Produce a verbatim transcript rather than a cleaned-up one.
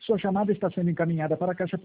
Sua chamada está sendo encaminhada para a caixa